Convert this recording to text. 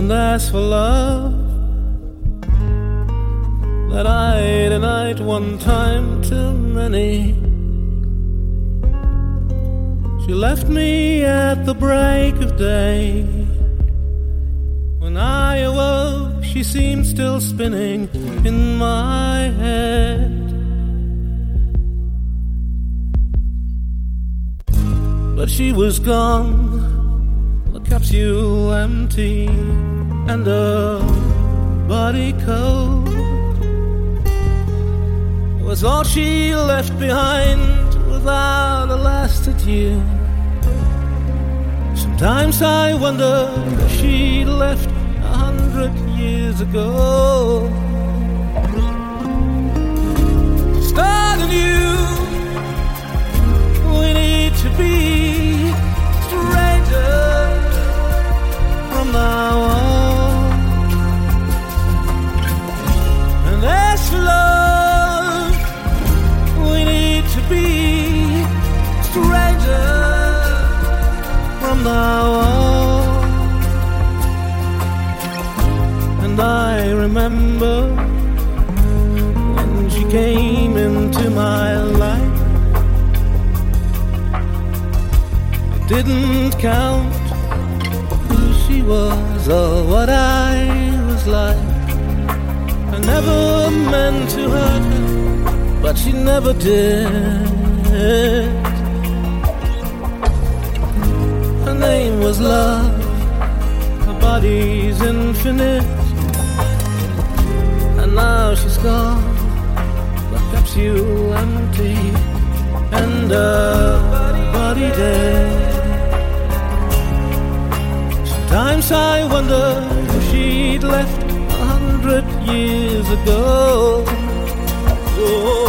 Don't ask for love that I denied one time too many. She left me at the break of day. When I awoke, she seemed still spinning in my head. But she was gone, the capsule empty, and her body cold was all she left behind without a last adieu. Sometimes I wonder if she'd left 100 years ago. Start anew. We need to be strangers from now on. And as for love, we need to be strangers from now on. And I remember when she came into my life. It didn't count who she was or what I was like. I never meant to hurt her, but she never did. Her name was love, her body's infinite, and now she's gone, the capsule empty, and her body dead. Sometimes I wonder if she'd left 100 years ago. Oh.